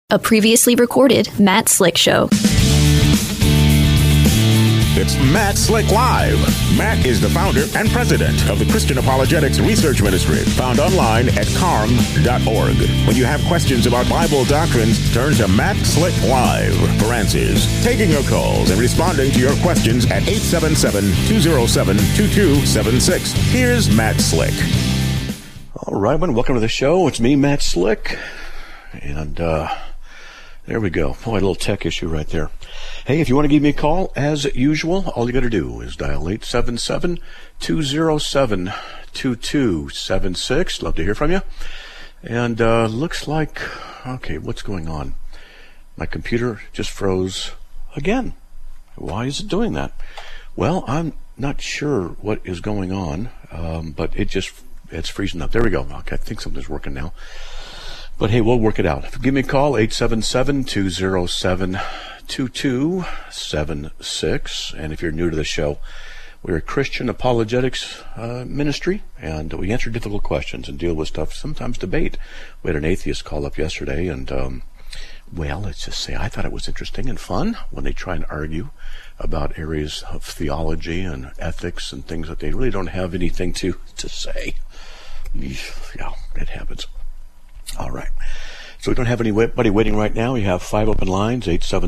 A previously recorded Matt Slick Show. It's Matt Slick Live. Matt is the founder and president of the Christian Apologetics Research Ministry, found online at carm.org. When you have questions about Bible doctrines, turn to Matt Slick Live for answers. Taking your calls and responding to your questions at 877-207-2276. Here's Matt Slick. All right, welcome to the show. It's me, Matt Slick. And there we go. Boy, a little tech issue right there. Hey, if you want to give me a call, as usual, all you got to do is dial 877-207-2276. Love to hear from you. And looks like, okay, what's going on? My computer just froze again. Why is it doing that? Well, I'm not sure what is going on, but it's freezing up. There we go. Okay, I think something's working now. But hey, we'll work it out. Give me a call, 877-207-2276. And if you're new to the show, we're a Christian apologetics ministry, and we answer difficult questions and deal with stuff, sometimes debate. We had an atheist call up yesterday, and, well, let's just say I thought it was interesting and fun when they try and argue about areas of theology and ethics and things that they really don't have anything to say. Yeah, it happens. All right. So we don't have anybody waiting right now. We have 5 open lines,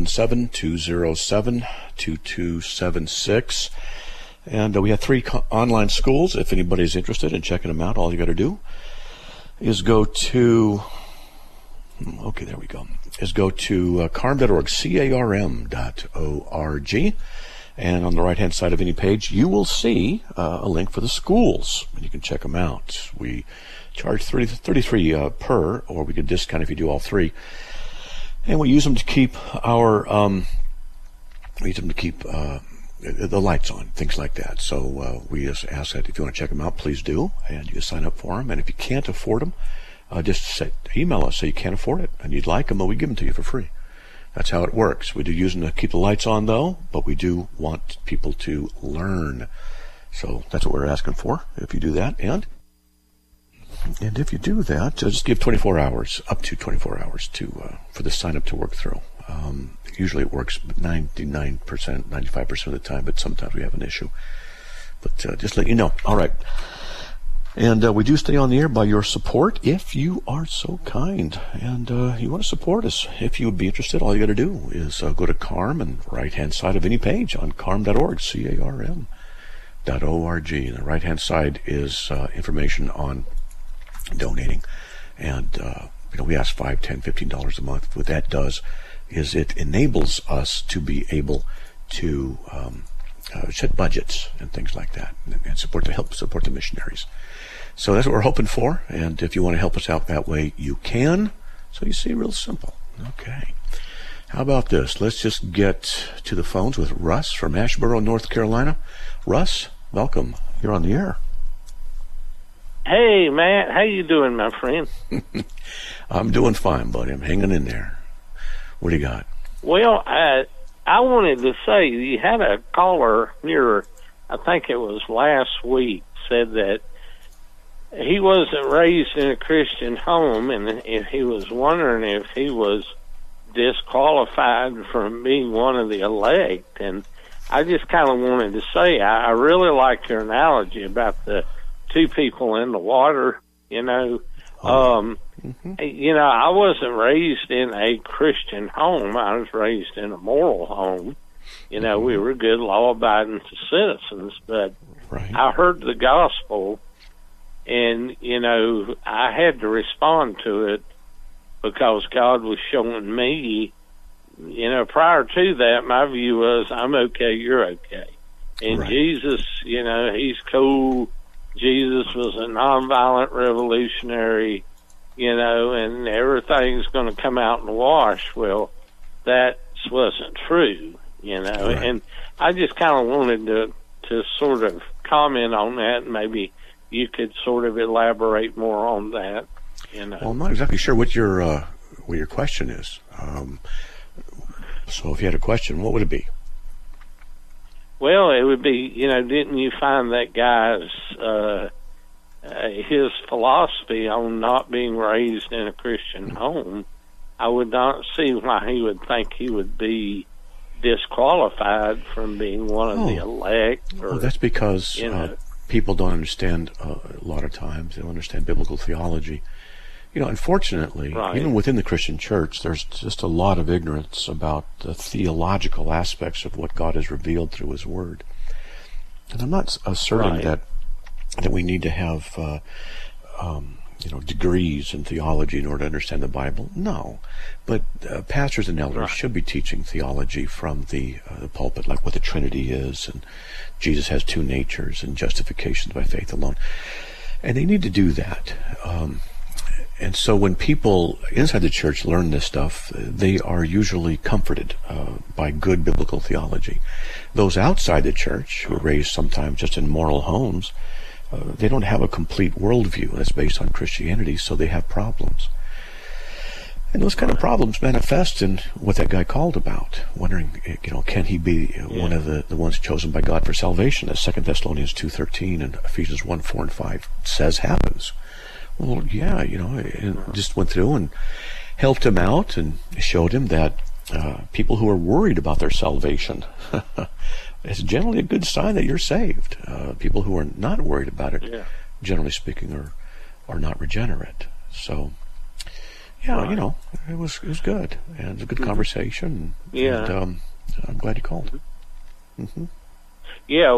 877-207-2276. And we have 3 online schools. If anybody's interested in checking them out, all you got to do is go to, okay, there we go, is go to carm.org, carm.org. And on the right-hand side of any page, you will see a link for the schools, and you can check them out. We charge $33 per, or we could discount if you do all 3. And we use them to keep our, the lights on, things like that. So we just ask that if you want to check them out, please do, and you can sign up for them. And if you can't afford them, just email us, say you can't afford it, and you'd like them, but we give them to you for free. That's how it works. We do use them to keep the lights on, though, but we do want people to learn. So that's what we're asking for, if you do that. And if you do that, just give 24 hours, up to 24 hours for the sign-up to work through. Usually it works 99%, 95% of the time, but sometimes we have an issue. But just let you know. All right. And we do stay on the air by your support, if you are so kind. And you want to support us. If you would be interested, all you got to do is go to Carm and right-hand side of any page on carm.org, carm.org. And the right-hand side is information on donating. And we ask $5, $10, $15 a month. What that does is it enables us to be able to set budgets and things like that, and help support the missionaries. So that's what we're hoping for, and if you want to help us out that way, you can. So you see, real simple. Okay. How about this? Let's just get to the phones with Russ from Asheboro, North Carolina. Russ, welcome. You're on the air. Hey, Matt. How you doing, my friend? I'm doing fine, buddy. I'm hanging in there. What do you got? Well, I wanted to say, you had a caller here, I think it was last week, said that he wasn't raised in a Christian home, and if he was wondering if he was disqualified from being one of the elect. And I just kind of wanted to say, I really like your analogy about the 2 people in the water, I wasn't raised in a Christian home. I was raised in a moral home. We were good law-abiding citizens, but right. I heard the gospel, and, I had to respond to it because God was showing me, prior to that, my view was, I'm okay, you're okay. And right. Jesus, he's cool. Jesus was a nonviolent revolutionary, and everything's going to come out in the wash. Well, that wasn't true, Right. And I just kind of wanted to sort of comment on that, and maybe you could sort of elaborate more on that. Well, I'm not exactly sure what your question is. So if you had a question, what would it be? Well, it would be, didn't you find that guy's his philosophy on not being raised in a Christian home? I would not see why he would think he would be disqualified from being one of the elect. Well, that's because people don't understand a lot of times. They don't understand biblical theology. Unfortunately, even within the Christian church, there's just a lot of ignorance about the theological aspects of what God has revealed through His Word. And I'm not asserting that we need to have degrees in theology in order to understand the Bible. No, but pastors and elders should be teaching theology from the pulpit, like what the Trinity is, and Jesus has two natures, and justification by faith alone. And they need to do that. And so when people inside the church learn this stuff, they are usually comforted by good biblical theology. Those outside the church, who are raised sometimes just in moral homes, they don't have a complete worldview that's based on Christianity, so they have problems. And those kind of problems manifest in what that guy called about, wondering, can he be one of the ones chosen by God for salvation, as 2 Thessalonians 2:13 and Ephesians 1:4 and 5 says happens. Well, yeah, it just went through and helped him out and showed him that people who are worried about their salvation, it's generally a good sign that you're saved. People who are not worried about it, generally speaking, are not regenerate. So, it was good, and it was a good conversation. And I'm glad you called. Mm-hmm. Yeah,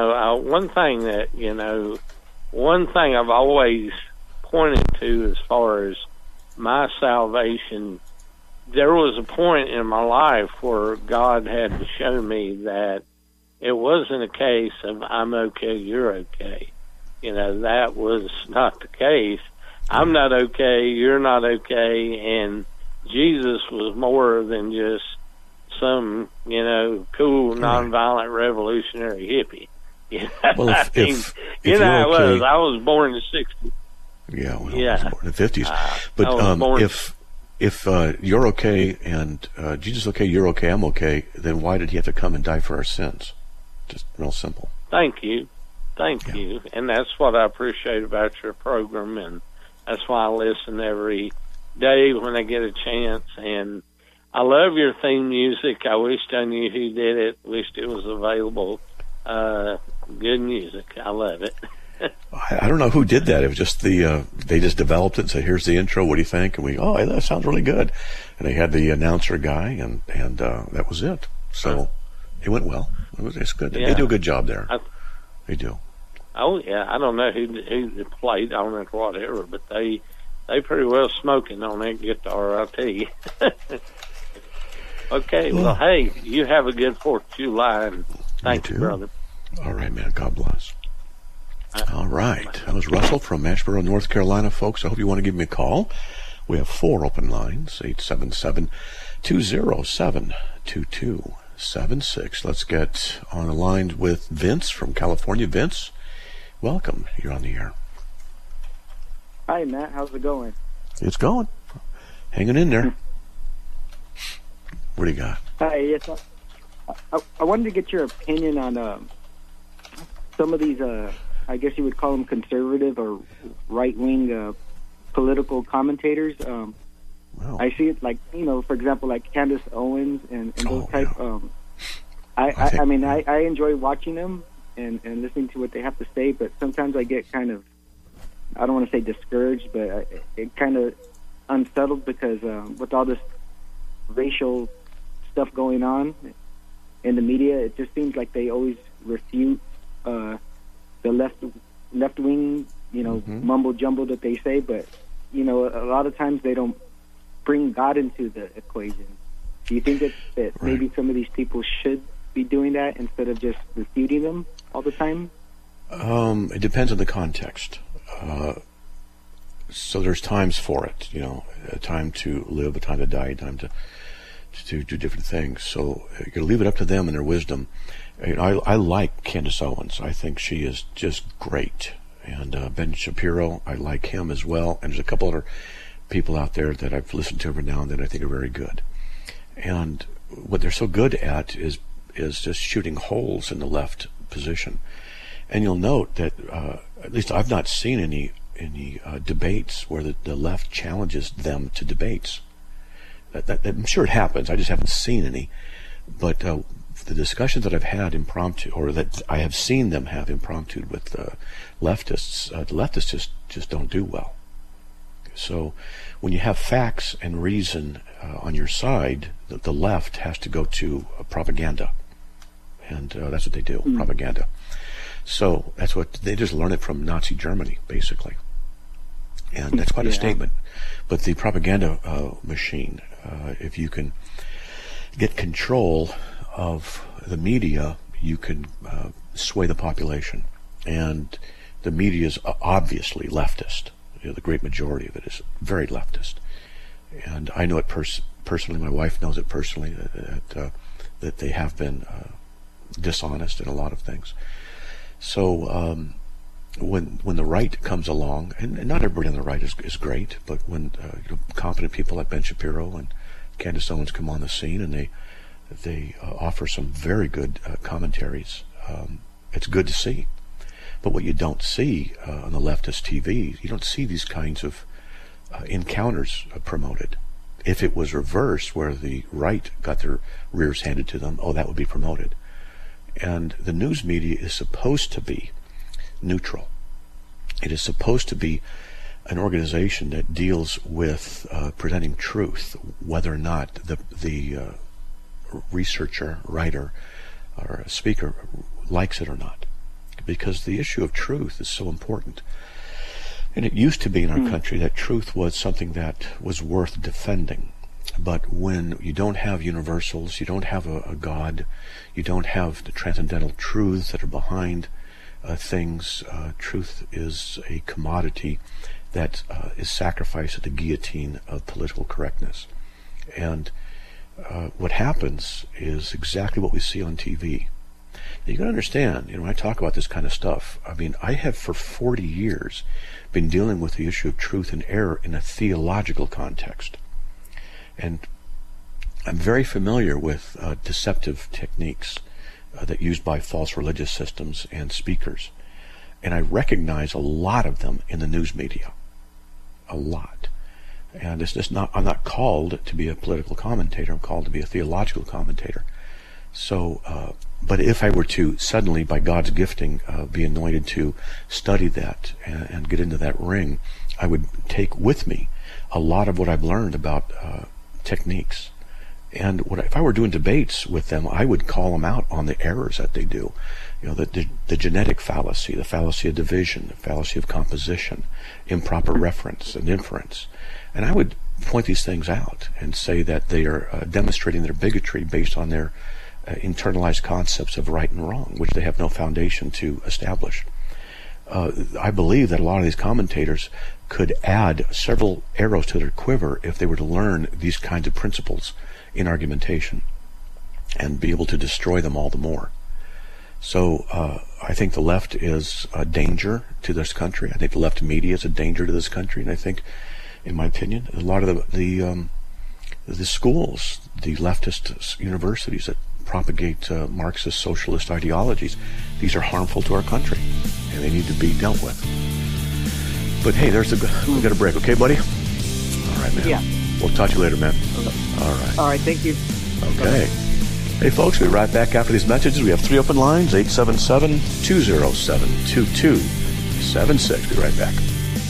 one thing I've always pointed to as far as my salvation, there was a point in my life where God had to show me that it wasn't a case of I'm okay, you're okay. That was not the case. I'm not okay, you're not okay, and Jesus was more than just some, cool, nonviolent, revolutionary hippie. Well, if I was born in the 60s. Yeah, well, I was born in the 50s. But if you're okay and Jesus is okay, you're okay, I'm okay, then why did He have to come and die for our sins? Just real simple. Thank you. And that's what I appreciate about your program, and that's why I listen every day when I get a chance. And I love your theme music. I wished I knew who did it. Wished it was available. Good music. I love it. I don't know who did that. It was just they just developed it and said, "Here's the intro. What do you think?" And we, hey, that sounds really good. And they had the announcer guy, and that was it. So it went well. It's good. Yeah. They do a good job there. They do. Oh yeah, I don't know who played on it or whatever, but they pretty well smoking on that guitar, I'll tell you. Okay, well, hey, you have a good 4th of July, and thank you, brother. All right, man. God bless. All right. That was Russell from Asheboro, North Carolina, folks. I hope you want to give me a call. We have 4 open lines, 877-207-2276. Let's get on the line with Vince from California. Vince, welcome. You're on the air. Hi, Matt. How's it going? It's going. Hanging in there. What do you got? Hi, yes. I wanted to get your opinion on some of these I guess you would call them conservative or right-wing political commentators. I see it like, for example, like Candace Owens and those type. Yeah. I enjoy watching them and listening to what they have to say, but sometimes I get kind of, I don't want to say discouraged, but it kind of unsettled because with all this racial stuff going on in the media, it just seems like they always refute the left wing, mumble jumble that they say, but a lot of times they don't bring God into the equation. Do you think that maybe some of these people should be doing that instead of just refuting them all the time? It depends on the context. So there's times for it, a time to live, a time to die, a time to do different things. So you got to leave it up to them and their wisdom. I like Candace Owens. I think she is just great. And Ben Shapiro, I like him as well. And there's a couple other people out there that I've listened to every now and then I think are very good. And what they're so good at is just shooting holes in the left position. And you'll note that at least I've not seen any debates where the left challenges them to debates. I'm sure it happens. I just haven't seen any. But the discussions that I've had impromptu, or that I have seen them have impromptu with leftists, the leftists just don't do well. So when you have facts and reason on your side, the left has to go to propaganda. And that's what they do, propaganda. So that's what they just learn it from Nazi Germany, basically. And that's quite a statement. But the propaganda machine, if you can get control of the media, you can sway the population. And the media is obviously leftist. The great majority of it is very leftist. And I know it personally. My wife knows it personally, that they have been dishonest in a lot of things. So when the right comes along, and not everybody on the right is great, but when competent people like Ben Shapiro and Candace Owens come on the scene, and they offer some very good commentaries, it's good to see. But what you don't see on the leftist TV, you don't see these kinds of encounters promoted. If it was reversed, where the right got their rears handed to them, that would be promoted. And the news media is supposed to be neutral. It is supposed to be an organization that deals with presenting truth, whether or not the researcher, writer, or speaker likes it or not. Because the issue of truth is so important. And it used to be in our country that truth was something that was worth defending. But when you don't have universals, you don't have a God, you don't have the transcendental truths that are behind things, truth is a commodity that is sacrificed at the guillotine of political correctness. And what happens is exactly what we see on TV. You got to understand, when I talk about this kind of stuff, I have for 40 years been dealing with the issue of truth and error in a theological context. And I'm very familiar with deceptive techniques that are used by false religious systems and speakers. And I recognize a lot of them in the news media. A lot. And it's just I'm not called to be a political commentator. I'm called to be a theological commentator. So, but if I were to suddenly, by God's gifting, be anointed to study that and get into that ring, I would take with me a lot of what I've learned about techniques. And if I were doing debates with them, I would call them out on the errors that they do. The genetic fallacy, the fallacy of division, the fallacy of composition, improper reference and inference. And I would point these things out and say that they are demonstrating their bigotry based on their internalized concepts of right and wrong, which they have no foundation to establish. I believe that a lot of these commentators could add several arrows to their quiver if they were to learn these kinds of principles in argumentation and be able to destroy them all the more. So I think the left is a danger to this country. I think the left media is a danger to this country. And I think, in my opinion, a lot of the schools, the leftist universities that propagate Marxist socialist ideologies, these are harmful to our country, and they need to be dealt with. But hey, we got a break, okay, buddy? All right, man. Yeah. We'll talk to you later, man. All right. All right, thank you. Okay. Hey, folks, we'll be right back after these messages. We have 3 open lines, 877-207-2276. Be right back.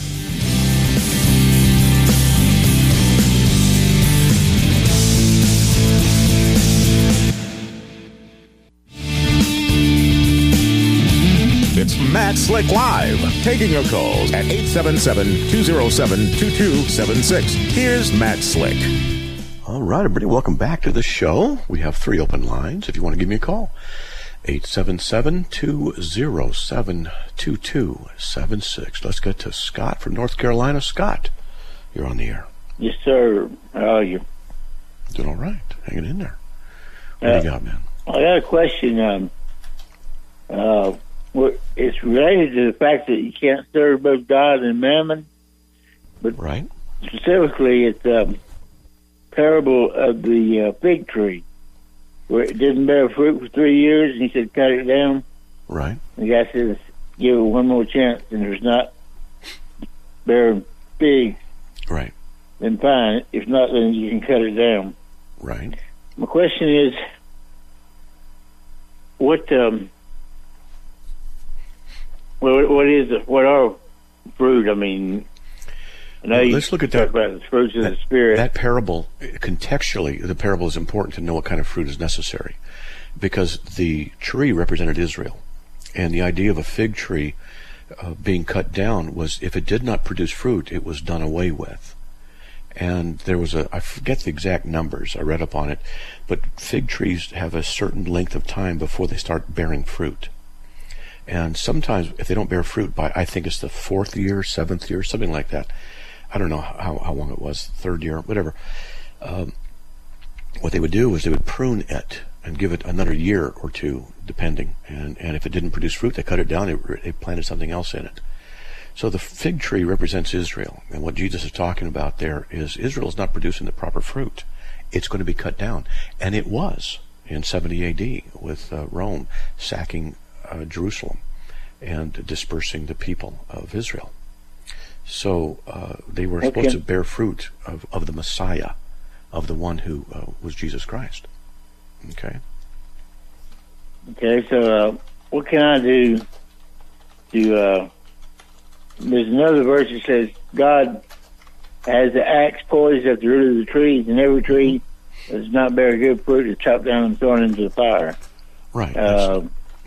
It's Matt Slick Live, taking your calls at 877-207-2276. Here's Matt Slick. All right, everybody, welcome back to the show. We have 3 open lines if you want to give me a call. 877-207-2276. Let's get to Scott from North Carolina. Scott, you're on the air. Yes, sir. How are you? Doing all right. Hanging in there. What do you got, man? I got a question. It's related to the fact that you can't serve both God and mammon, but right. Specifically, it's parable of the fig tree, where it didn't bear fruit for 3 years, and he said, cut it down. Right. The guy says, give it one more chance, and there's not bearing figs. Right. then fine. If not, then you can cut it down. Right. My question is, what are fruit? I mean, let's look at that. About the fruits of the Spirit. That parable, contextually, the parable is important to know what kind of fruit is necessary, because the tree represented Israel, and the idea of a fig tree being cut down was, if it did not produce fruit, it was done away with. And there was I forget the exact numbers, I read up on it, but fig trees have a certain length of time before they start bearing fruit. And sometimes, if they don't bear fruit by, I think it's the 4th year, 7th year, something like that. I don't know how long it was, 3rd year, whatever. What they would do is they would prune it and give it another year or two, depending. And if it didn't produce fruit, they cut it down, they planted something else in it. So the fig tree represents Israel. And what Jesus is talking about there is Israel is not producing the proper fruit. It's going to be cut down. And it was in 70 A.D. with Rome sacking Jerusalem and dispersing the people of Israel. So they were supposed to bear fruit of the Messiah, of the one who was Jesus Christ. Okay. Okay, so what can I do to... there's another verse that says, God has the axe poised at the root of the trees, and every tree that does not bear good fruit is chopped down and thrown into the fire. Right. Yeah.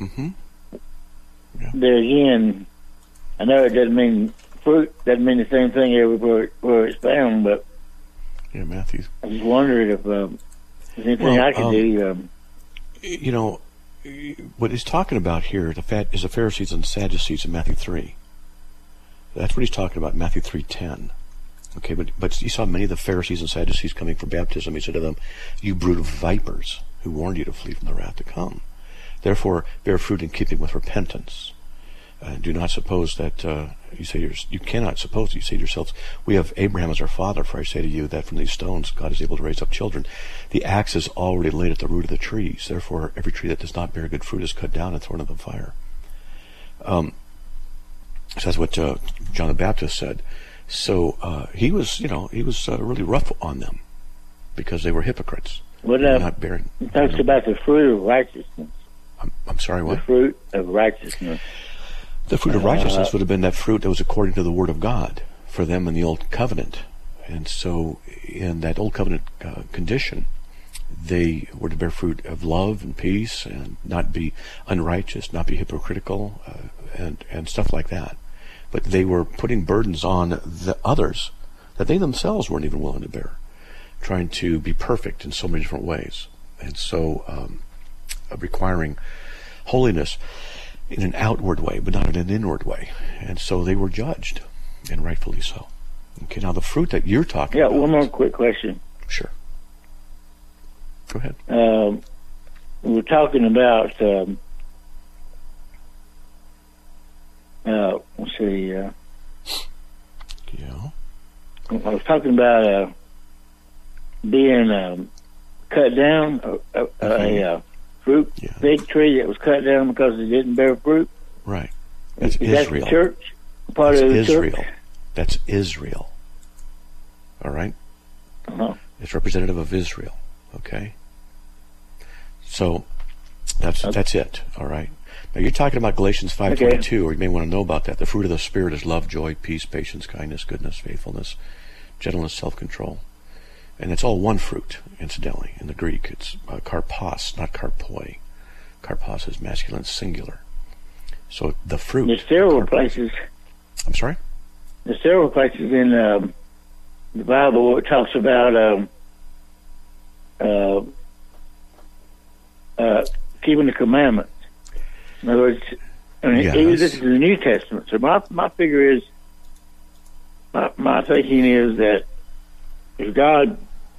There again, I know it doesn't mean fruit, doesn't mean the same thing everywhere where it's found, but yeah, Matthew. I just wondered if there's anything I could do. You know, what he's talking about here is the Pharisees and Sadducees in Matthew 3. That's what he's talking about, Matthew 3:10. Okay, but he saw many of the Pharisees and Sadducees coming for baptism. He said to them, "You brood of vipers, who warned you to flee from the wrath to come. Therefore, bear fruit in keeping with repentance. Do not suppose that you cannot suppose. You say to yourselves, we have Abraham as our father. For I say to you that from these stones God is able to raise up children. The axe is already laid at the root of the trees. Therefore, every tree that does not bear good fruit is cut down and thrown into the fire." So that's what John the Baptist said. So he was really rough on them because they were hypocrites. Not bearing. It talks about the fruit of righteousness. I'm sorry, what? The fruit of righteousness. The fruit of righteousness would have been that fruit that was according to the Word of God for them in the Old Covenant. And so in that Old Covenant condition, they were to bear fruit of love and peace and not be unrighteous, not be hypocritical, and stuff like that. But they were putting burdens on the others that they themselves weren't even willing to bear, trying to be perfect in so many different ways. And so requiring holiness in an outward way, but not in an inward way. And so they were judged, and rightfully so. Okay, now the fruit that you're talking about... Yeah, one more quick question. Sure. Go ahead. We're talking about... let's see. Yeah. I was talking about being cut down, a fruit fig tree that was cut down because it didn't bear fruit. Right. That's Is Israel. That the church? Part of the Israel. church? That's Israel. All right? Uh-huh. It's representative of Israel. Okay? So that's it. All right? Now you're talking about Galatians 5:22, or you may want to know about that. The fruit of the Spirit is love, joy, peace, patience, kindness, goodness, faithfulness, gentleness, self-control. And it's all one fruit, incidentally. In the Greek, it's karpos, not karpoi. Karpos is masculine singular. So the fruit... There's several places... I'm sorry? There's several places in the Bible where it talks about keeping the commandments. In other words, this is the New Testament. So my figure is, my thinking is that if God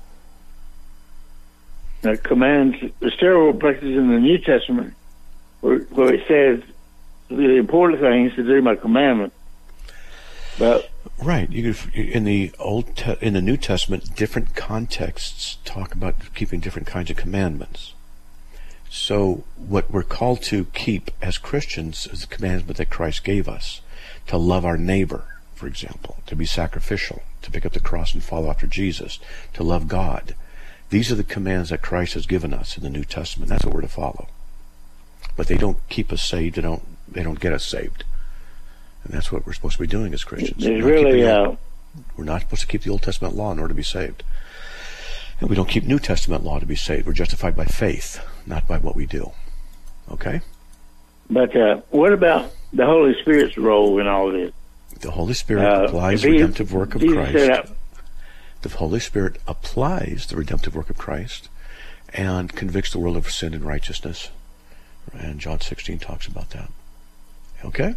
commands, there's several places in the New Testament where it says the important thing is to do my commandment. But right, in the New Testament, different contexts talk about keeping different kinds of commandments. So what we're called to keep as Christians is the commandment that Christ gave us, to love our neighbor, for example, to be sacrificial, to pick up the cross and follow after Jesus, to love God. These are the commands that Christ has given us in the New Testament. That's what we're to follow. But they don't keep us saved. They don't get us saved. And that's what we're supposed to be doing as Christians. We're not supposed to keep the Old Testament law in order to be saved. And we don't keep New Testament law to be saved. We're justified by faith, not by what we do. Okay? But what about the Holy Spirit's role in all this? The Holy Spirit applies the redemptive work of Christ. The Holy Spirit applies the redemptive work of Christ and convicts the world of sin and righteousness. And John 16 talks about that. Okay?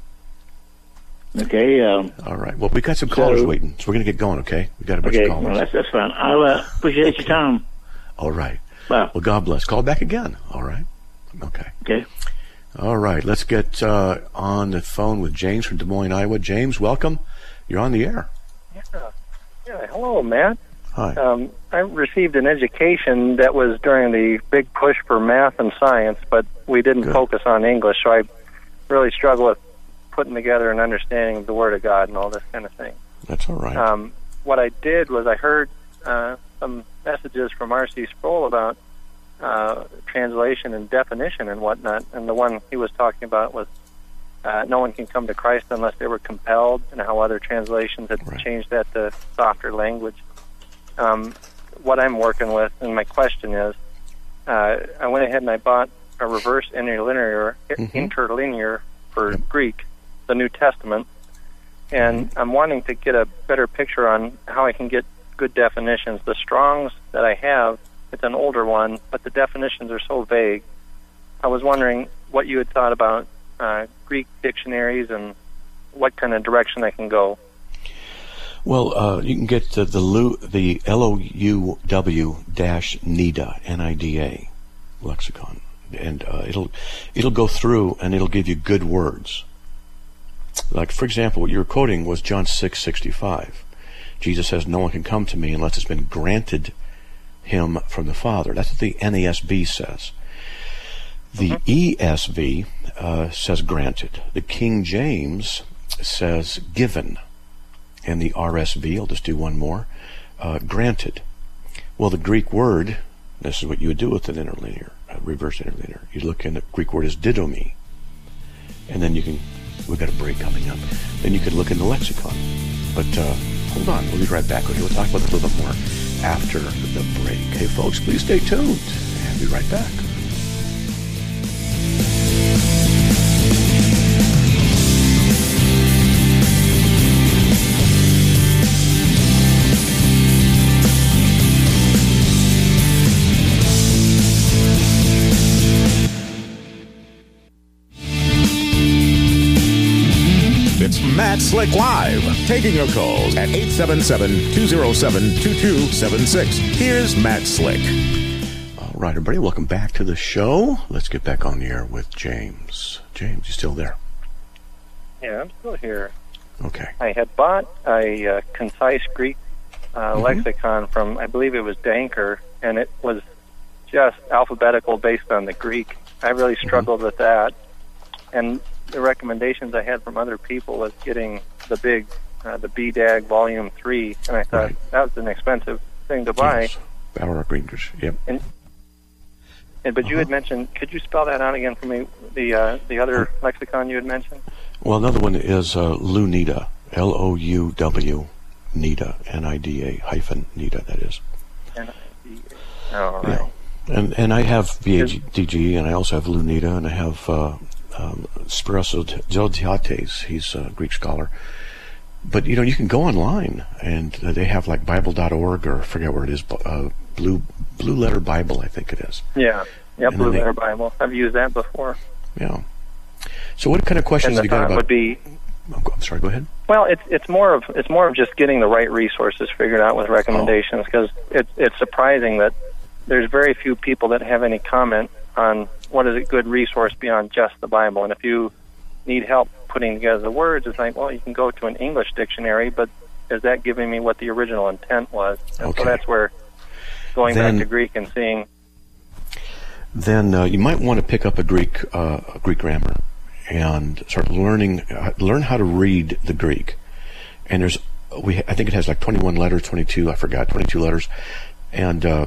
Okay. All right. Well, we got some callers waiting, so we're going to get going, okay? We got a bunch of callers. Well, that's fine. I'll appreciate your time. All right. Bye. Well, God bless. Call back again. All right. Okay. Okay. All right. Let's get on the phone with James from Des Moines, Iowa. James, welcome. You're on the air. Yeah. Hello, Matt. Hi. I received an education that was during the big push for math and science, but we didn't focus on English, so I really struggle with putting together an understanding of the Word of God and all this kind of thing. That's all right. What I did was I heard some messages from R.C. Sproul about translation and definition and whatnot, and the one he was talking about was no one can come to Christ unless they were compelled, and how other translations had changed that to softer language. What I'm working with, and my question is, I went ahead and I bought a reverse interlinear for Greek, the New Testament, and I'm wanting to get a better picture on how I can get good definitions. The Strong's that I have, it's an older one, but the definitions are so vague. I was wondering what you had thought about Greek dictionaries and what kind of direction I can go. Well, you can get the LOUW-NIDA, N-I-D-A lexicon, and it'll go through and it'll give you good words. Like, for example, what you were quoting was John 6:65. Jesus says, "No one can come to me unless it's been granted him from the Father." That's what the NASB says. The ESV says granted. The King James says given. And the RSV, I'll just do one more, granted. Well, the Greek word, this is what you would do with an interlinear, a reverse interlinear. You look in, the Greek word is didomi. And then you can, we've got a break coming up, then you can look in the lexicon. But hold on, we'll be right back. We'll talk about this a little bit more after the break. Hey, folks, please stay tuned, and be right back. Matt Slick Live, taking your calls at 877-207-2276. Here's Matt Slick. All right, everybody, welcome back to the show. Let's get back on the air with James. James, you still there? Yeah, I'm still here. Okay. I had bought a concise Greek lexicon from, I believe it was Danker, and it was just alphabetical based on the Greek. I really struggled with that. And the recommendations I had from other people was getting the big, the BDAG Volume 3, and I thought that was an expensive thing to buy. Yes. Bauer Greenfish, yep. But you had mentioned, could you spell that out again for me, the other lexicon you had mentioned? Well, another one is LOUW-NIDA, L-O-U-W, NIDA, N-I-D-A, hyphen NIDA, that is. N-I-D-A. All right. Yeah. And I have BADG, and I also have LOUW-NIDA, and I have Spiros Zodhiates, he's a Greek scholar. But, you know, you can go online, and they have, like, Bible.org, or I forget where it is, Blue Letter Bible, I think it is. Yeah, Blue Letter Bible. I've used that before. Yeah. So what kind of questions have you got about... would be... I'm sorry, go ahead. Well, it's more of just getting the right resources figured out with recommendations, because it's surprising that there's very few people that have any comment on what is a good resource beyond just the Bible. And if you need help putting together the words, it's like, well, you can go to an English dictionary, but is that giving me what the original intent was? And so that's where going back to Greek and seeing... Then you might want to pick up a Greek grammar and start learn how to read the Greek. And there's I think it has like 21 letters, 22 letters, and the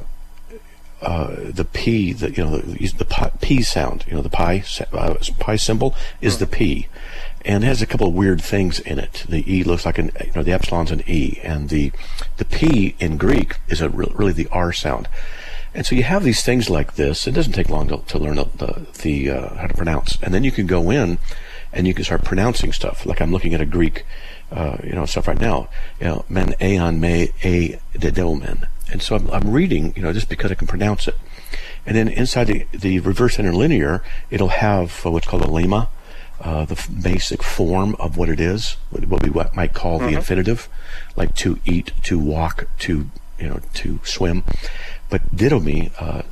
P, the P sound, the pi symbol is the P, and it has a couple of weird things in it. The E looks like the epsilon's an E, and the P in Greek is really the R sound. And so you have these things like this. It doesn't take long to learn the how to pronounce, and then you can go in and you can start pronouncing stuff. Like I'm looking at a Greek, stuff right now. Men aeon me a dedomen, and so I'm reading, just because I can pronounce it. And then inside the reverse interlinear, it'll have what's called a lemma, the basic form of what it is, what we might call the infinitive, like to eat, to walk, to swim. But didomi,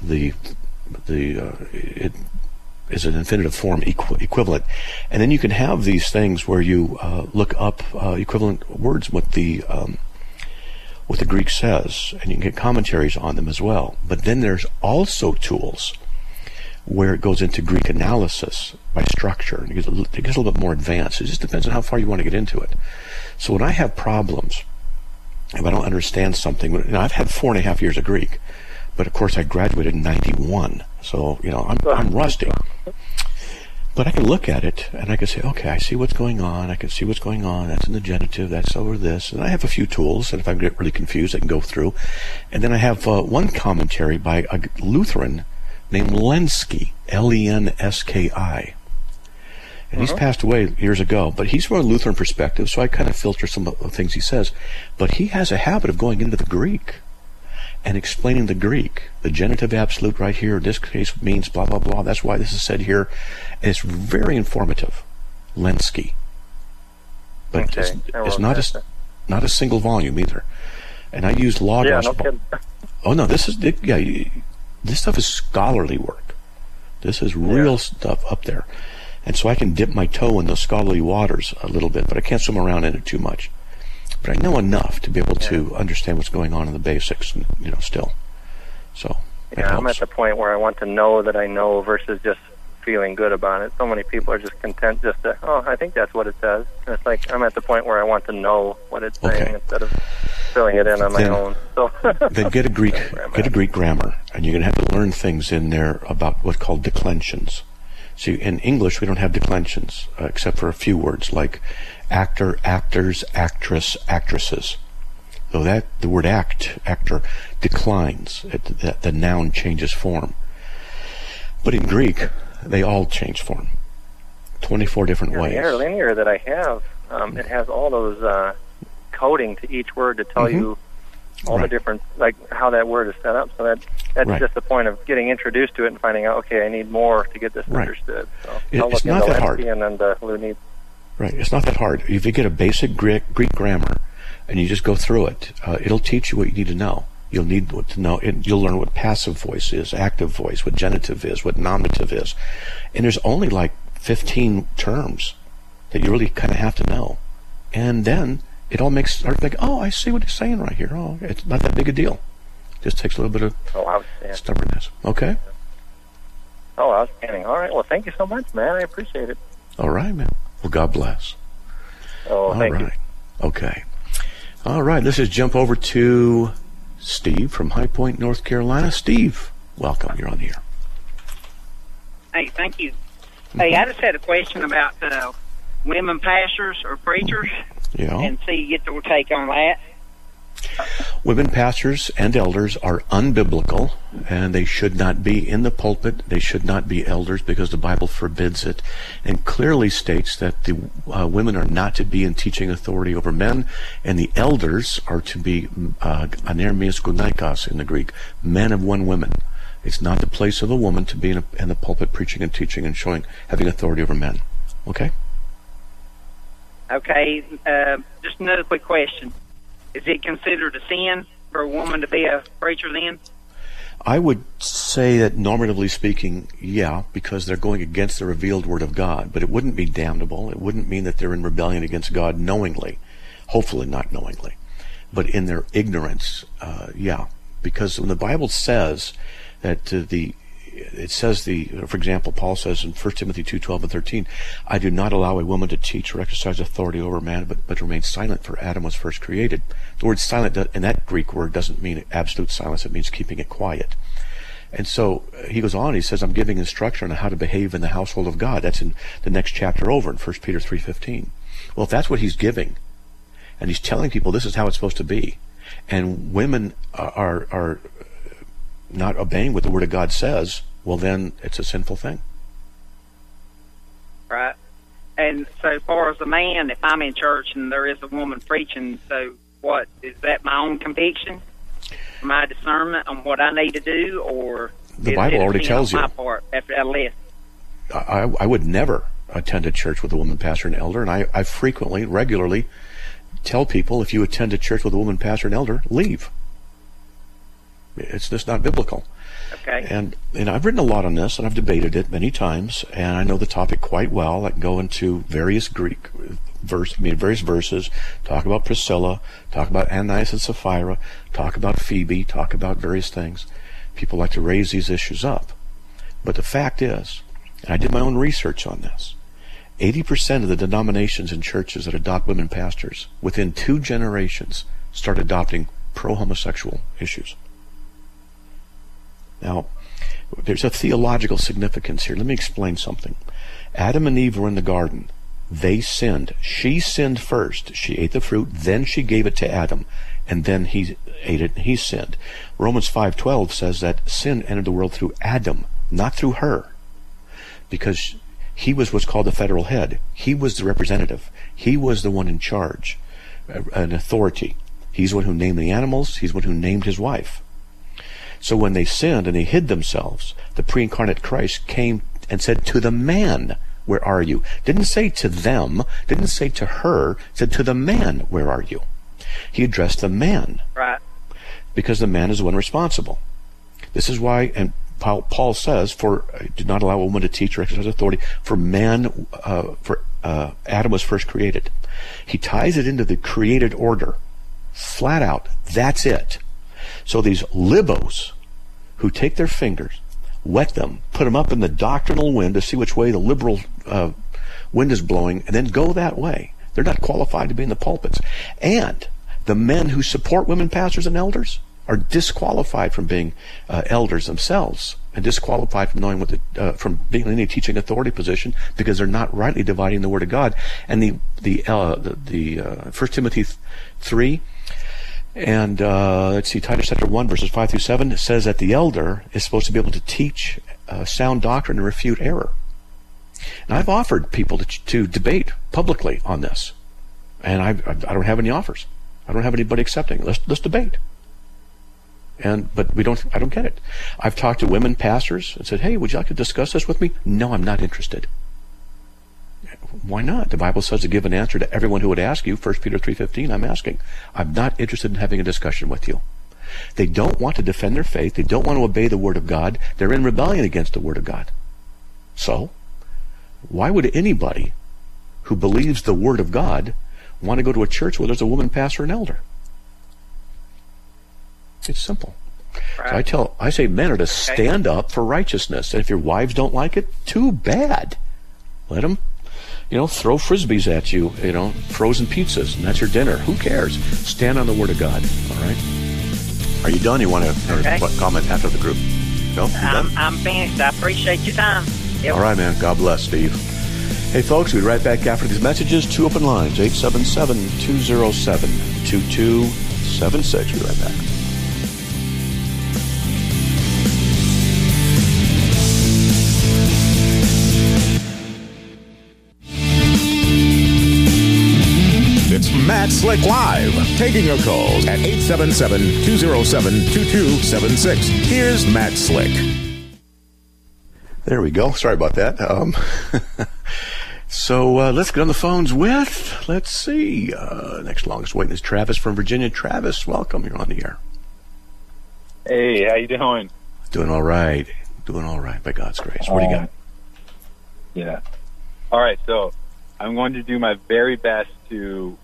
it is an infinitive form equivalent, and then you can have these things where you look up equivalent words, what the Greek says, and you can get commentaries on them as well. But then there's also tools where it goes into Greek analysis by structure, and it gets a little bit more advanced. It just depends on how far you want to get into it. So when I have problems, if I don't understand something, I've had 4.5 years of Greek, but of course I graduated in 91, so I'm rusty. But I can look at it and I can say, okay, I see what's going on. I can see what's going on. That's in the genitive. That's over this. And I have a few tools, and if I get really confused, I can go through. And then I have one commentary by a Lutheran named Lenski, Lenski. And he's passed away years ago, but he's from a Lutheran perspective, so I kind of filter some of the things he says. But he has a habit of going into the Greek and explaining the Greek. The genitive absolute right here, in this case, means blah, blah, blah. That's why this is said here. And it's very informative. Lenski. But it's not a single volume either. And I used Logos. Yeah, no kidding. Oh, no, this stuff is scholarly work. This is real stuff up there. And so I can dip my toe in those scholarly waters a little bit, but I can't swim around in it too much. But I know enough to be able to understand what's going on in the basics, still. So I'm at the point where I want to know that I know versus just feeling good about it. So many people are just content just to, I think that's what it says. And it's like I'm at the point where I want to know what it's saying instead of filling it in on my own. So then get a Greek grammar, and you're going to have to learn things in there about what's called declensions. See, in English, we don't have declensions, except for a few words like actor, actors, actress, actresses. So that the word actor, declines. The noun changes form. But in Greek, they all change form. 24 different ways. The interlinear that I have, it has all those coding to each word to tell you all the different, like how that word is set up. So that's just the point of getting introduced to it and finding out, okay, I need more to get this understood. So I'll look it's not that hard. And then the Lunid. Right, it's not that hard. If you get a basic Greek grammar and you just go through it, it'll teach you what you need to know. You'll need to know. You'll learn what passive voice is, active voice, what genitive is, what nominative is, and there's only like 15 terms that you really kind of have to know, and then it all makes start thinking, oh, I see what he's saying right here. Oh, it's not that big a deal. It just takes a little bit of stubbornness. Okay. Oh, outstanding. All right. Well, thank you so much, man. I appreciate it. All right, man. Well, God bless. Oh, thank you. Okay. All right. Let's just jump over to Steve from High Point, North Carolina. Steve, welcome. You're on the air. Hey, thank you. Hey, I just had a question about women pastors or preachers. Yeah. And get your take on that. Women pastors and elders are unbiblical, and they should not be in the pulpit. They should not be elders because the Bible forbids it, and clearly states that the women are not to be in teaching authority over men, and the elders are to be anermias gunaikos in the Greek, men of one woman. It's not the place of a woman to be in the pulpit preaching and teaching and having authority over men. Okay? Okay, just another quick question. Is it considered a sin for a woman to be a preacher then? I would say that normatively speaking, yeah, because they're going against the revealed Word of God. But it wouldn't be damnable. It wouldn't mean that they're in rebellion against God knowingly. Hopefully not knowingly. But in their ignorance, yeah. Because when the Bible says that it says for example, Paul says in 1 Timothy 2:12 and 13, I do not allow a woman to teach or exercise authority over a man, but remain silent, for Adam was first created. The word silent in that Greek word doesn't mean absolute silence. It means keeping it quiet. And so he goes on, he says, I'm giving instruction on how to behave in the household of God. That's in the next chapter over in 1 Peter 3:15. Well, if that's what he's giving, and he's telling people this is how it's supposed to be, and women are not obeying what the Word of God says, well, then it's a sinful thing. Right. And so far as a man, if I'm in church and there is a woman preaching, so what, is that my own conviction? My discernment on what I need to do, or the Bible already tells you. My part after I left. I would never attend a church with a woman pastor and elder, and I frequently, regularly tell people, if you attend a church with a woman pastor and elder, leave. It's just not biblical. Okay. And I've written a lot on this, and I've debated it many times, and I know the topic quite well. I can go into various various verses, talk about Priscilla, talk about Ananias and Sapphira, talk about Phoebe, talk about various things. People like to raise these issues up. But the fact is, and I did my own research on this, 80% of the denominations and churches that adopt women pastors, within 2 generations, start adopting pro-homosexual issues. Now, there's a theological significance here. Let me explain something. Adam and Eve were in the garden. They sinned. She sinned first. She ate the fruit, then she gave it to Adam, and then he ate it and he sinned. Romans 5:12 says that sin entered the world through Adam, not through her, because he was what's called the federal head. He was the representative. He was the one in charge, an authority. He's the one who named the animals. He's the one who named his wife. So when they sinned and they hid themselves, the pre-incarnate Christ came and said to the man, where are you? Didn't say to them, didn't say to her, said to the man, where are you? He addressed the man. Right. Because the man is the one responsible. This is why, and Paul says, do not allow a woman to teach or exercise authority, for Adam was first created. He ties it into the created order. Flat out. That's it. So these libos who take their fingers, wet them, put them up in the doctrinal wind to see which way the liberal wind is blowing, and then go that way. They're not qualified to be in the pulpits. And the men who support women pastors and elders are disqualified from being elders themselves, and disqualified from knowing from being in any teaching authority position, because they're not rightly dividing the Word of God. And the 1 Timothy 3. And let's see, Titus chapter 1, verses 5 through 7 says that the elder is supposed to be able to teach sound doctrine and refute error. And I've offered people to debate publicly on this, and I don't have any offers. I don't have anybody accepting. Let's debate. But I don't get it. I've talked to women pastors and said, hey, would you like to discuss this with me? No, I'm not interested. Why not? The Bible says to give an answer to everyone who would ask you. 1 Peter 3:15, I'm asking. I'm not interested in having a discussion with you. They don't want to defend their faith. They don't want to obey the Word of God. They're in rebellion against the Word of God. So, why would anybody who believes the Word of God want to go to a church where there's a woman pastor and elder? It's simple. Right. So I say men are to stand up for righteousness. And if your wives don't like it, too bad. Let them throw Frisbees at you, frozen pizzas, and that's your dinner. Who cares? Stand on the Word of God, all right? Are you done? You want to comment after the group? No? You done? I'm finished. I appreciate your time. Yep. All right, man. God bless, Steve. Hey, folks, we'll be right back after these messages. 2 open lines, 877-207-2276. We'll be right back. It's Matt Slick Live, taking your calls at 877-207-2276. Here's Matt Slick. There we go. Sorry about that. So let's get on the phones with, let's see, next longest waiting is Travis from Virginia. Travis, welcome. You're on the air. Hey, how you doing? Doing all right. By God's grace. What do you got? Yeah. All right, so I'm going to do my very best to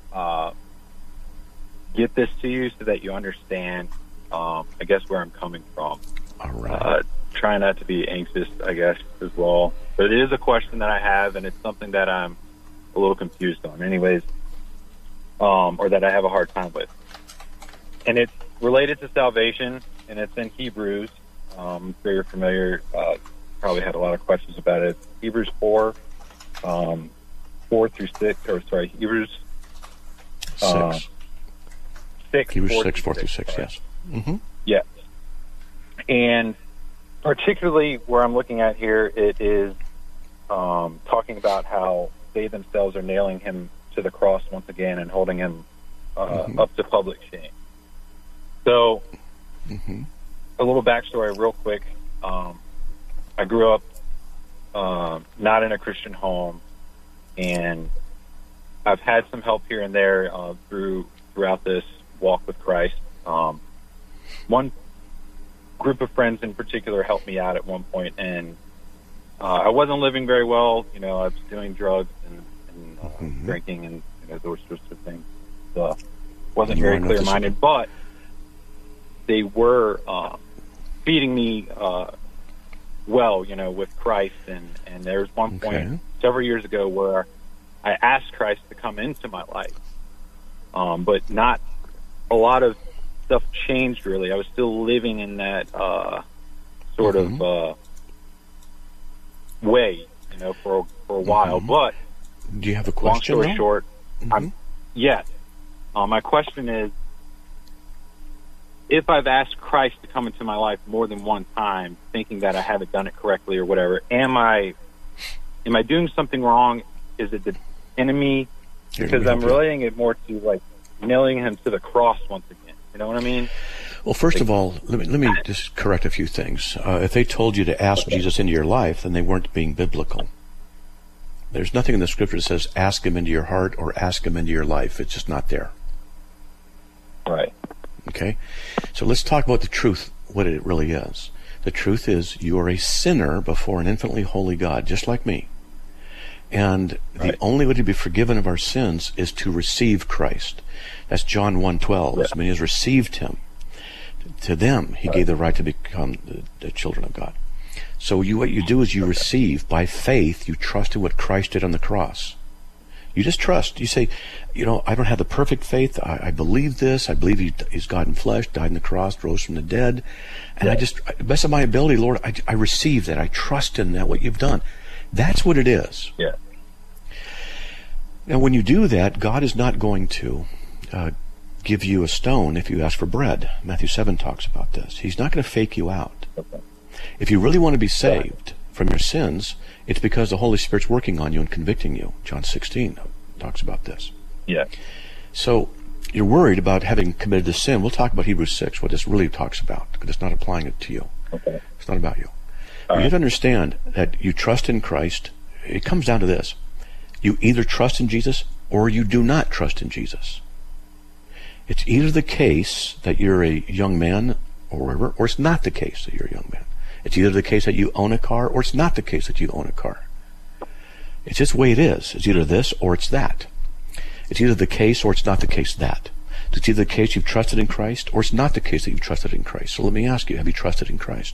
get this to you so that you understand, I guess, where I'm coming from. All right. try not to be anxious, I guess, as well. But it is a question that I have, and it's something that I'm a little confused on anyways, or that I have a hard time with. And it's related to salvation, and it's in Hebrews. Very familiar. Probably had a lot of questions about it. Hebrews 4, 4 through 6, or sorry, Hebrews 6. Hebrews 6, 4 through 6, yes. Mm-hmm. Yes. And particularly where I'm looking at here, it is talking about how they themselves are nailing him to the cross once again and holding him up to public shame. So, a little backstory real quick. I grew up not in a Christian home, and I've had some help here and there throughout this walk with Christ. One group of friends in particular helped me out at one point, and I wasn't living very well. You know, I was doing drugs and drinking and those sorts of things. Wasn't very clear-minded, but they were feeding me well, with Christ. And there was one point several years ago where I asked Christ to come into my life, but not a lot of stuff changed really. I was still living in that sort of way, for a while. But do you have a question? Long story short, yes. My question is, if I've asked Christ to come into my life more than one time, thinking that I haven't done it correctly or whatever, am I doing something wrong? Is it the enemy? Because I'm relating it more to like nailing him to the cross once again. You know what I mean? Well, first of all, let me just correct a few things. If they told you to ask Jesus into your life, then they weren't being biblical. There's nothing in the Scripture that says ask him into your heart or ask him into your life. It's just not there. Right. Okay? So let's talk about the truth, what it really is. The truth is you are a sinner before an infinitely holy God, just like me. And the only way to be forgiven of our sins is to receive Christ. That's John 1:12. As many as received him, to them he gave the right to become the children of God. So what you do is you receive by faith. You trust in what Christ did on the cross. You just trust. You say, I don't have the perfect faith. I believe this. I believe he's God in flesh, died on the cross, rose from the dead. And I just, the best of my ability, Lord, I receive that. I trust in that, what you've done. That's what it is. Yeah. Now, when you do that, God is not going to give you a stone if you ask for bread. Matthew 7 talks about this. He's not going to fake you out. Okay. If you really want to be saved from your sins, it's because the Holy Spirit's working on you and convicting you. John 16 talks about this. Yeah. So you're worried about having committed the sin. We'll talk about Hebrews 6, what this really talks about, because it's not applying it to you. Okay. It's not about you. You have to understand that you trust in Christ. It comes down to this. You either trust in Jesus or you do not trust in Jesus. It's either the case that you're a young man or whatever, or it's not the case that you're a young man. It's either the case that you own a car or it's not the case that you own a car. It's just the way it is. It's either this or it's that. It's either the case or it's not the case that. It's either the case you've trusted in Christ or it's not the case that you've trusted in Christ. So let me ask you, have you trusted in Christ?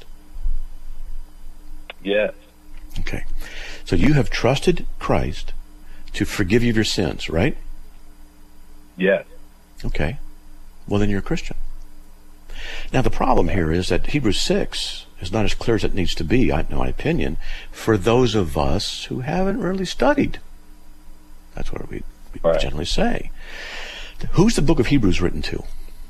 Yes. Okay. So you have trusted Christ to forgive you of your sins, right? Yes. Okay. Well, then you're a Christian. Now, the problem here is that Hebrews 6 is not as clear as it needs to be, in my opinion, for those of us who haven't really studied. That's what we generally say. Who's the book of Hebrews written to?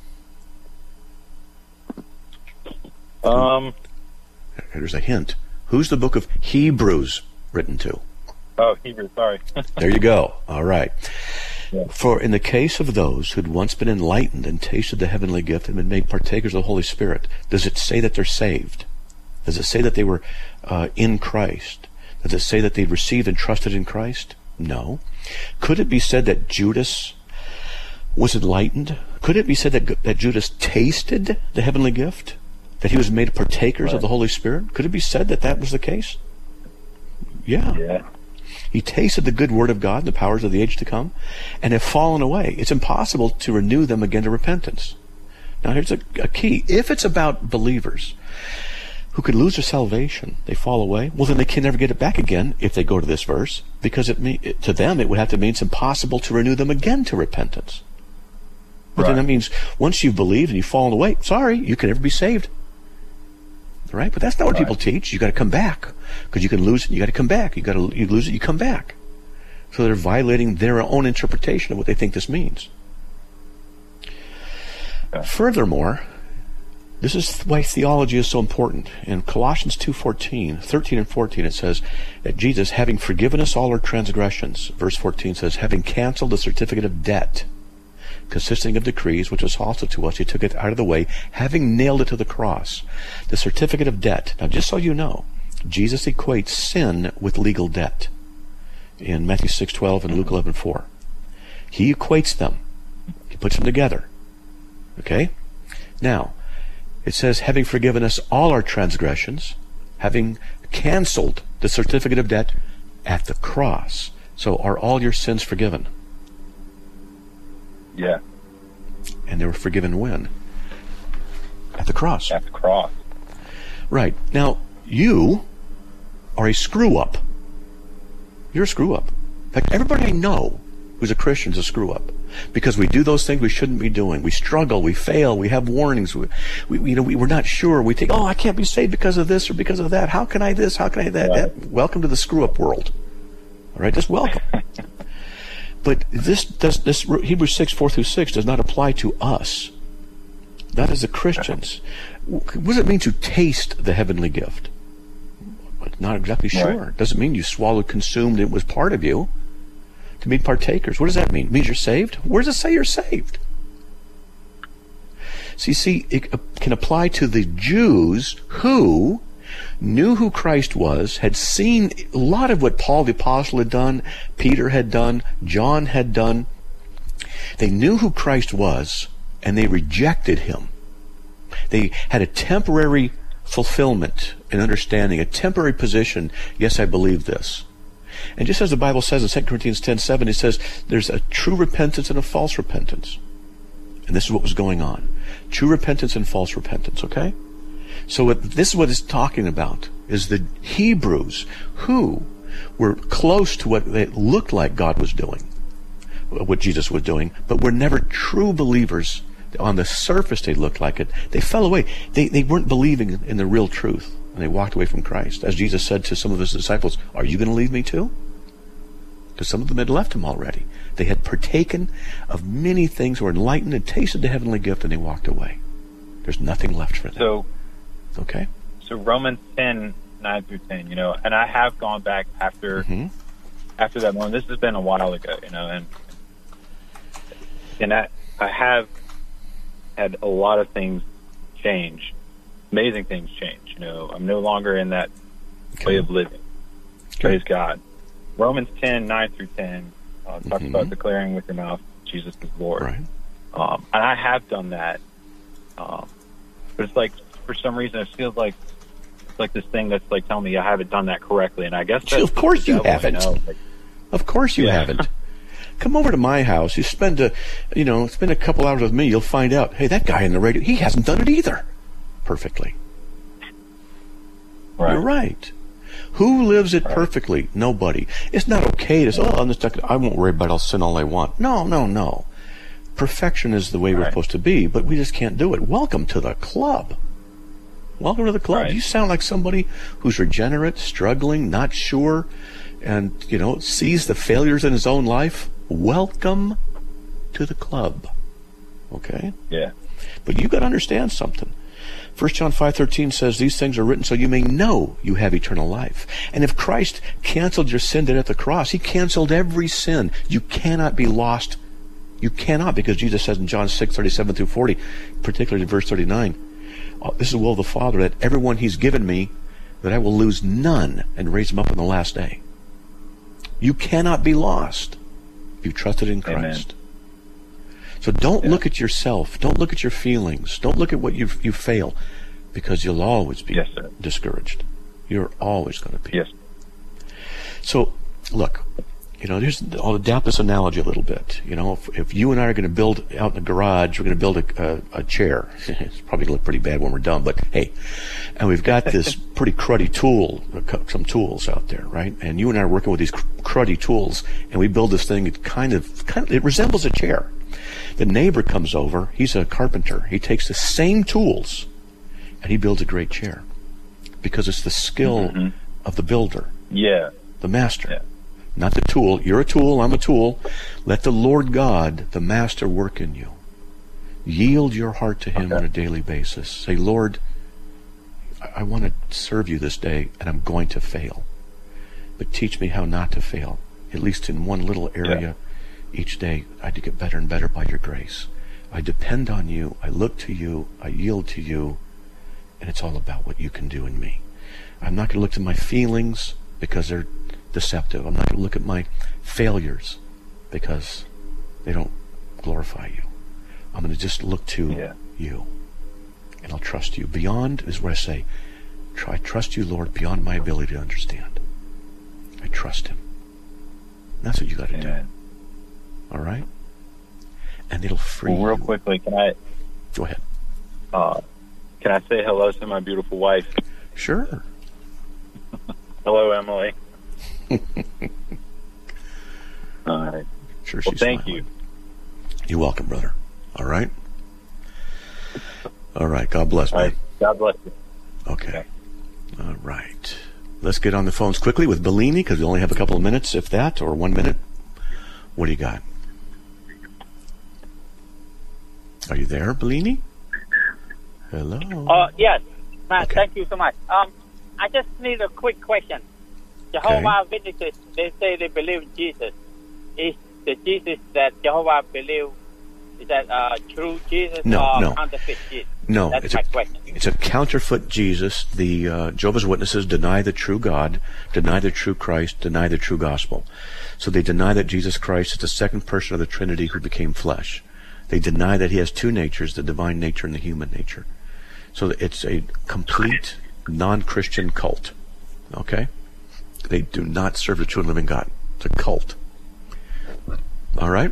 There's a hint. Who's the book of Hebrews written to? Oh, Hebrews, sorry. There you go. All right. Yeah. For in the case of those who'd once been enlightened and tasted the heavenly gift and been made partakers of the Holy Spirit, does it say that they're saved? Does it say that they were in Christ? Does it say that they received and trusted in Christ? No. Could it be said that Judas was enlightened? Could it be said that Judas tasted the heavenly gift? That he was made partakers of the Holy Spirit? Could it be said that that was the case? Yeah. He tasted the good word of God and the powers of the age to come and have fallen away. It's impossible to renew them again to repentance. Now here's a key. If it's about believers who could lose their salvation, they fall away, well, then they can never get it back again if they go to this verse, because to them it would have to mean it's impossible to renew them again to repentance. But then that means once you've believed and you've fallen away, sorry, you can never be saved. Right? But that's not what people teach. You got to come back, because you can lose it. You got to come back. You lose it. You come back. So they're violating their own interpretation of what they think this means. Furthermore, this is why theology is so important. In Colossians 2:13 and 14, it says that Jesus, having forgiven us all our transgressions, verse 14 says, having canceled the certificate of debt consisting of decrees, which was hostile to us, he took it out of the way, having nailed it to the cross. The certificate of debt. Now, just so you know, Jesus equates sin with legal debt in Matthew 6:12 and Luke 11:4. He equates them. He puts them together. Okay? Now, it says, having forgiven us all our transgressions, having canceled the certificate of debt at the cross. So are all your sins forgiven? Yeah. And they were forgiven when? At the cross. At the cross. Right. Now, you are a screw-up. You're a screw-up. In fact, everybody I know who's a Christian is a screw-up. Because we do those things we shouldn't be doing. We struggle, we fail, we have warnings. We're not sure. We think, I can't be saved because of this or because of that. How can I this? How can I that? Right. Welcome to the screw-up world. All right, just welcome. But this Hebrews 6:4-6 does not apply to us. Not as the Christians. What does it mean to taste the heavenly gift? Not exactly sure. Right. Doesn't mean you swallowed, consumed, it was part of you. To be partakers. What does that mean? It means you're saved? Where does it say you're saved? See, it can apply to the Jews who knew who Christ was, had seen a lot of what Paul the Apostle had done, Peter had done, John had done. They knew who Christ was, and they rejected him. They had a temporary fulfillment and understanding, a temporary position. Yes, I believe this. And just as the Bible says in 2 Corinthians 10:7, it says there's a true repentance and a false repentance. And this is what was going on. True repentance and false repentance, okay? So this is what it's talking about, is the Hebrews who were close to what they looked like God was doing, what Jesus was doing, but were never true believers. On the surface they looked like it. They fell away. They weren't believing in the real truth. And they walked away from Christ. As Jesus said to some of his disciples, are you going to leave me too? Because some of them had left him already. They had partaken of many things, were enlightened and tasted the heavenly gift, and they walked away. There's nothing left for them. Okay? So Romans 10:9-10, and I have gone back after that moment. This has been a while ago, and I have had a lot of things change. Amazing things change. I'm no longer in that way of living. Praise God. Romans 10:9-10 talks about declaring with your mouth Jesus is Lord. Right. And I have done that. But it's like, for some reason, it feels like it's like this thing that's like telling me I haven't done that correctly. And I guess that's of course you haven't. Of course you haven't. Come over to my house. You spend a couple hours with me. You'll find out, hey, that guy in the radio, he hasn't done it either perfectly. Right. You're right. Who lives it perfectly? Nobody. It's not okay to say, I won't worry about it. I'll sin all I want. No. Perfection is the way we're supposed to be, but we just can't do it. Welcome to the club. Welcome to the club. Right. You sound like somebody who's regenerate, struggling, not sure, and, sees the failures in his own life. Welcome to the club. Okay? Yeah. But you've got to understand something. 1 John 5:13 says, these things are written so you may know you have eternal life. And if Christ canceled your sin debt at the cross, he canceled every sin. You cannot be lost. You cannot, because Jesus says in John 6:37-40, particularly in verse 39, this is the will of the Father, that everyone he's given me, that I will lose none and raise him up on the last day. You cannot be lost if you've trusted in Christ. Amen. So don't look at yourself. Don't look at your feelings. Don't look at what you fail, because you'll always be discouraged. You're always going to be. Yes. So, look, I'll adapt this analogy a little bit. If you and I are going to build out in the garage, we're going to build a chair. It's probably going to look pretty bad when we're done, but hey. And we've got this pretty cruddy some tools out there, right? And you and I are working with these cruddy tools, and we build this thing. It kind of it resembles a chair. The neighbor comes over. He's a carpenter. He takes the same tools, and he builds a great chair because it's the skill of the builder. Yeah. The master. Yeah. Not the tool. You're a tool, I'm a tool. Let the Lord God, the master, work in you. Yield your heart to him on a daily basis. Say, Lord, I want to serve you this day, and I'm going to fail. But teach me how not to fail, at least in one little area each day. I to get better and better by your grace. I depend on you. I look to you. I yield to you. And it's all about what you can do in me. I'm not going to look to my feelings because they're deceptive. I'm not going to look at my failures because they don't glorify you. I'm going to just look to you, and I'll trust you. Beyond is what I say. I trust you, Lord, beyond my ability to understand. I trust him. And that's what you got to do. All right? And it'll free you. Real quickly, can I... Go ahead. Can I say hello to my beautiful wife? Sure. Hello, Emily. All right. Sure. Well, thank you. You're welcome, brother. All right. All right. God bless, man. Right. God bless you. Okay. All right. Let's get on the phones quickly with Bellini because we only have a couple of minutes, if that, or 1 minute. What do you got? Are you there, Bellini? Hello. Yes, Matt. Thank you so much. I just need a quick question. Jehovah Witnesses, they say they believe in Jesus. Is the Jesus that Jehovah believe, is that true Jesus or counterfeit Jesus? No, that's my question. It's a counterfeit Jesus. The Jehovah's Witnesses deny the true God, deny the true Christ, deny the true gospel. So they deny that Jesus Christ is the second person of the Trinity who became flesh. They deny that he has two natures, the divine nature and the human nature. So it's a complete non-Christian cult. Okay? They do not serve the true and living God. It's a cult. All right?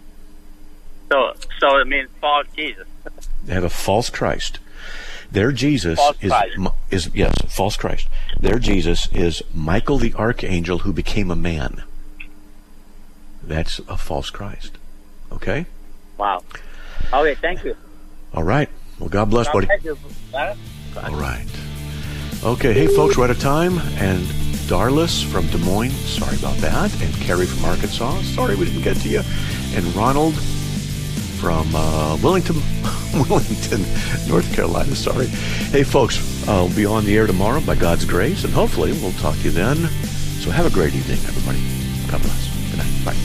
So it means false Jesus. They have a false Christ. Their Jesus is false Christ. Their Jesus is Michael the archangel who became a man. That's a false Christ. Okay? Wow. Okay, thank you. All right. Well, God bless, buddy. Thank you. All right. Okay, hey, folks, we're out of time. And Darlis from Des Moines, sorry about that. And Carrie from Arkansas, sorry we didn't get to you. And Ronald from Wilmington, North Carolina, sorry. Hey, folks, I'll be on the air tomorrow by God's grace, and hopefully we'll talk to you then. So have a great evening, everybody. God bless. Good night. Bye.